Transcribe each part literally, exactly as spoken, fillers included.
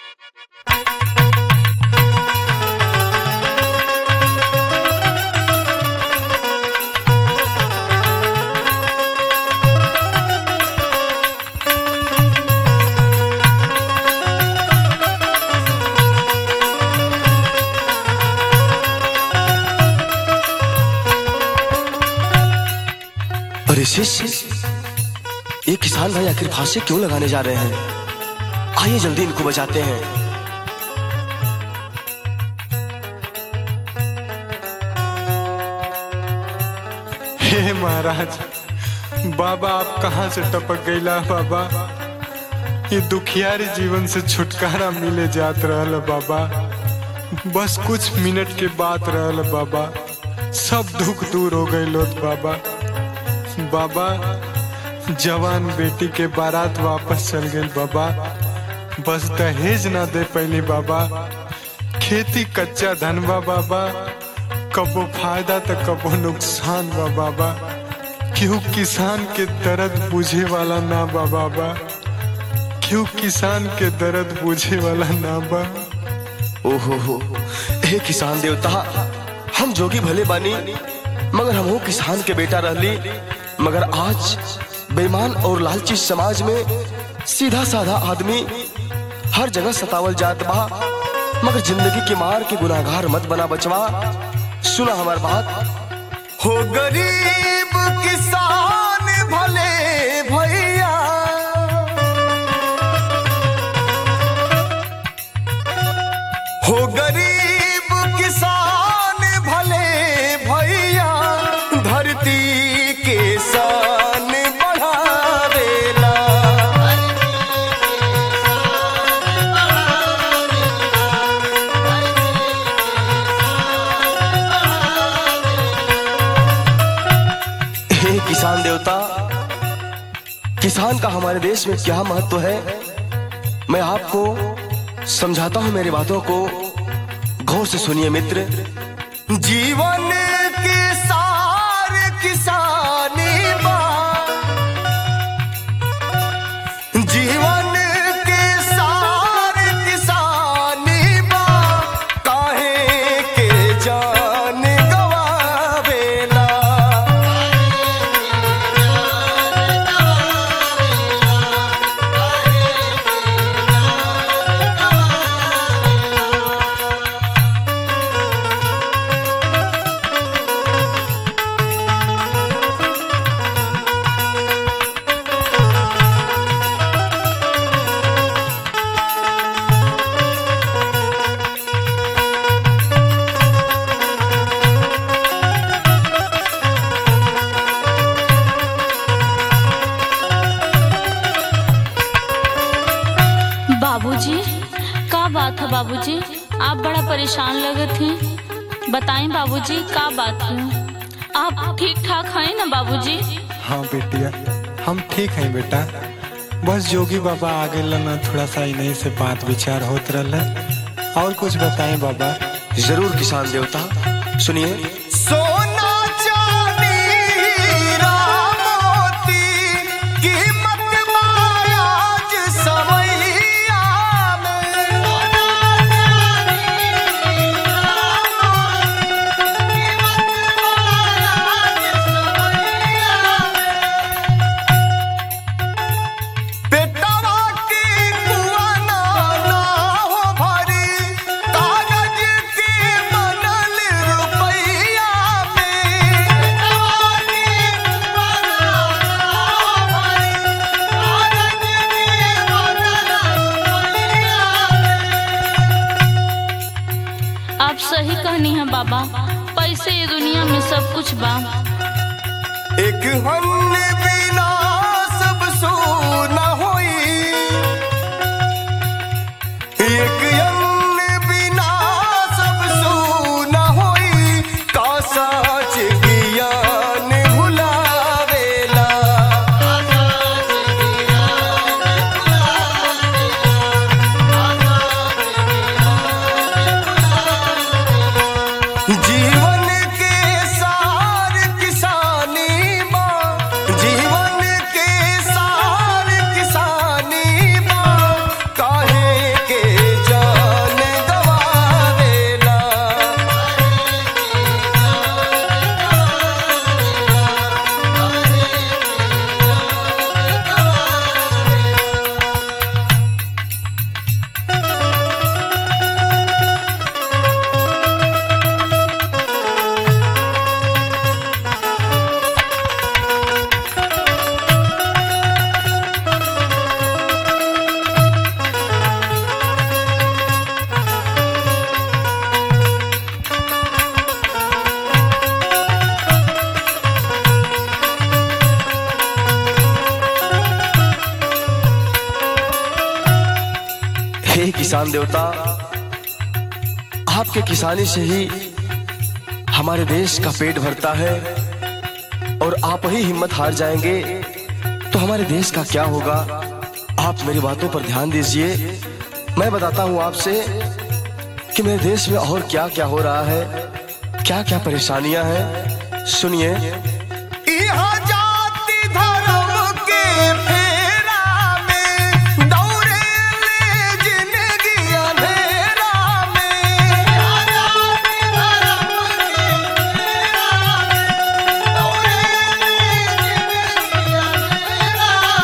अरे शिष्य, ये किसान भाई आखिर फांसी क्यों लगाने जा रहे हैं? आइए जल्दी इनको बचाते हैं। हे महाराज, बाबा आप कहाँ से टपक गईला बाबा? ये दुखियारी जीवन से छुटकारा मिले जात रहल बाबा। बस कुछ मिनट के बात रहल बाबा, सब दुख दूर हो गई लोत बाबा। बाबा जवान बेटी के बारात वापस चल गई बाबा, बस दहेज ना दे पहली बाबा। खेती कच्चा धनबा बाबा, कबो फायदा तो कबो नुकसान बा बाबा। क्यों किसान के दर्द बुझे वाला ना बा बाबा, क्यों किसान के दर्द बुझे वाला ना बा। ओहो हो, हे किसान देवता, हम जोगी भले बानी मगर हम हो किसान के बेटा रहली। मगर आज बेईमान और लालची समाज में सीधा साधा आदमी हर जगह सतावल जात बा। मगर जिंदगी की मार के गुनाहगार मत बना बचवा। सुना हमार बात। हो गरीब किसान भले भैया, हो गरीब किसान भले भैया, धरती के शान बढ़ावेला। हे किसान देवता, किसान का हमारे देश में क्या महत्व है, मैं आपको समझाता हूँ। मेरी बातों को गौर से सुनिए मित्र। जीवन के सार किसानी बा, जीवन के सार किसानी बा, काहे के जान गवावेला। बाबूजी, का बात है बाबूजी? आप बड़ा परेशान लगत हैं। बताएं बाबूजी, का बात है? आप ठीक ठाक हैं ना बाबूजी? हाँ बेटिया, हम ठीक हैं बेटा। बस जोगी बाबा आ गए ना, थोड़ा सा इन्हीं से बात विचार होत रहल। और कुछ बताएं बाबा? जरूर किसान देवता, सुनिए। सोना चांदी हीरा मोती कीमत आज समैया में। पेटवा की कुआं ना हो भरी, कागज की बनल रुपैया आप सही कहनी है बाबा, पैसे ये दुनिया में सब कुछ बा। एक हन्ने बिना सब सोना होई, एक अन्न बिना सब सोना होई, का सच ज्ञान भुलावेला। जीवन के सार किसानी माँ, जीवन किसान देवता, आपके किसानी से ही हमारे देश का पेट भरता है, और आप ही हिम्मत हार जाएंगे तो हमारे देश का क्या होगा। आप मेरी बातों पर ध्यान दीजिए। मैं बताता हूं आपसे कि मेरे देश में और क्या क्या हो रहा है, क्या क्या परेशानियां हैं। सुनिए। यहाँ जाति धर्म के फेरा में दौड़े ले जिंदगी अंधेरा में। यहाँ जाति धर्म के फेरा में दौड़े ले जिंदगी अंधेरा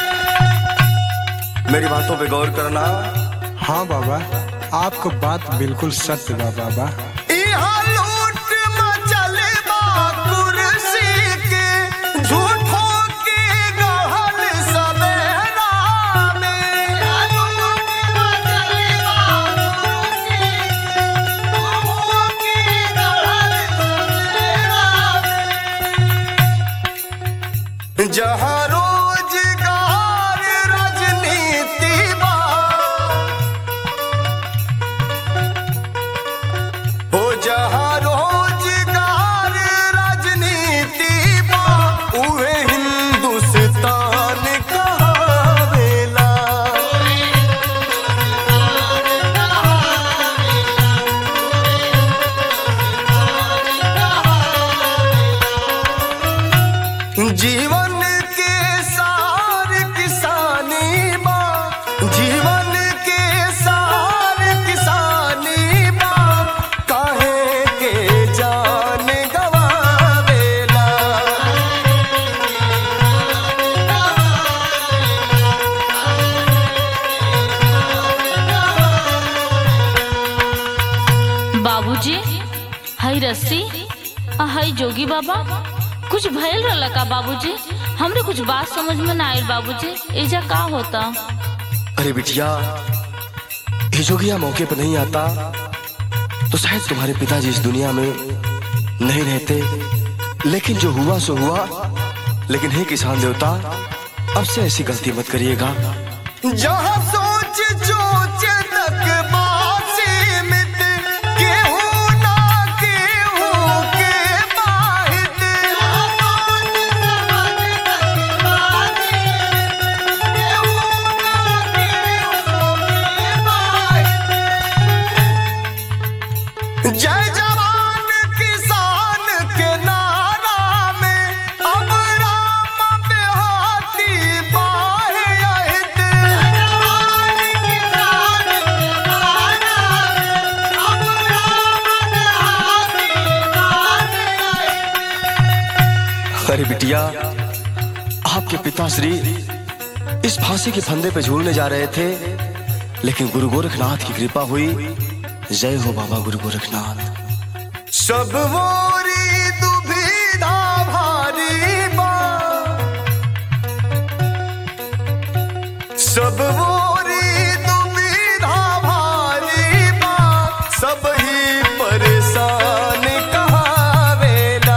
में। मेरी बातों पे गौर करना। हाँ बाबा, आपको बात बिल्कुल सत्य बा बाबा। यहाँ लूट मचल बा कुर्सी के, झूठों के गहल सवेरा में। यहाँ लूट मचल बा कुर्सी के, झूठों के गहल सवेरा में। जहाँ रोजगार राजनीति बा, हो जहाँ रोजगार राजनीति बा, उहे हिंदुस्तान कहावेला। जीवन के सार किसानी बा, जीवन के सार किसानी बा, काहे के जान गवावेला। बाबूजी, हई रस्सी आ हई जोगी बाबा, कुछ भयल रहला का बाबूजी? हमरे कुछ बात समझ में ना आयल बाबूजी, एजा का होता? अरे बिटिया, ये जोगिया मौके पर नहीं आता तो शायद तुम्हारे पिताजी इस दुनिया में नहीं रहते। लेकिन जो हुआ सो हुआ। लेकिन हे किसान देवता, अब से ऐसी गलती मत करिएगा। जहाँ सोच सोच तक बासी मित, केहू ना केहू के बाहित। जय जवान किसान के नारा में, अब राम देहाती बाहे आहित। अरे बिटिया, आपके पिताश्री इस फांसी के फंदे पे झूलने जा रहे थे, लेकिन गुरु गोरखनाथ की कृपा हुई। जय हो बाबा गुरु गोरखनाथ। सब मोरी दुविधा भारी बा, सब मोरी दुविधा भारी बा, सब ही परेशान कहावेला।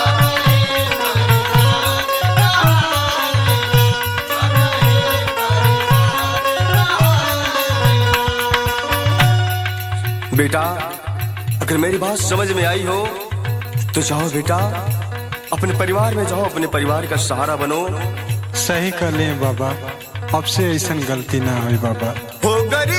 बेटा, अगर मेरी बात समझ में आई हो तो जाओ बेटा, अपने परिवार में जाओ, अपने परिवार का सहारा बनो। सही कर ले बाबा, अब से ऐसा गलती ना हुई बाबा। हो गरीब